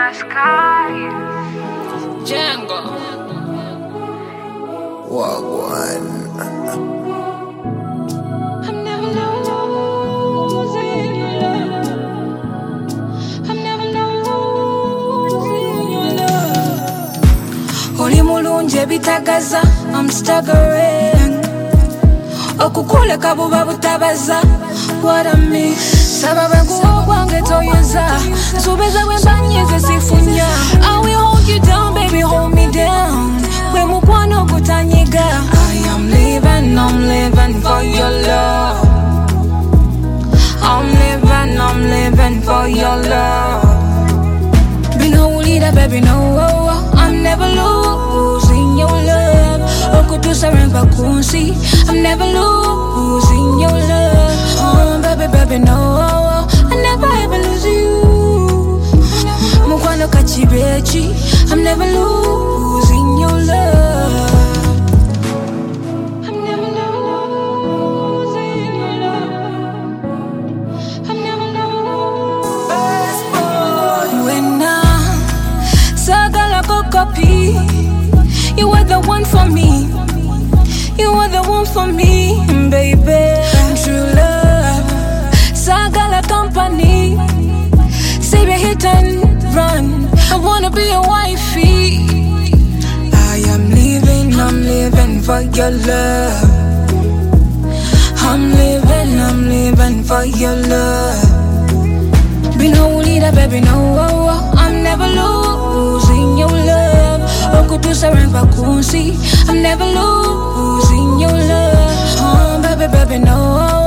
Django. Wagwan. I'm never losing your love. I'm never losing your love. Oli mulungi bitagaza, I'm staggering. Okukule kabuba butabaza, what I miss. Sababu nguo kwange toyeza, subeza wembanyeze sifunya. I will hold you down, baby, hold me down. Kwe mukwano kutanyiga. I am living for your love. I'm living for your love. Binawulira, baby, no, I'm never losing your love. Okutusa rempa kunsi, I'm never losing your love. Oh, baby, no, I never ever lose you. Mukwano kachibechi, I'm never losing your love. I'm never losing your love. I'm never losing. When sagala kokopi, you are the one for me. You are the one for me, baby. True love, sagala company. Say we hit and run. I wanna be your wifey. I am living for your love. I'm living for your love. Binawulira, baby, no, I'm never losing your love. Okutusa rempa kunsi, I'm never losing your love. Oh, baby, no.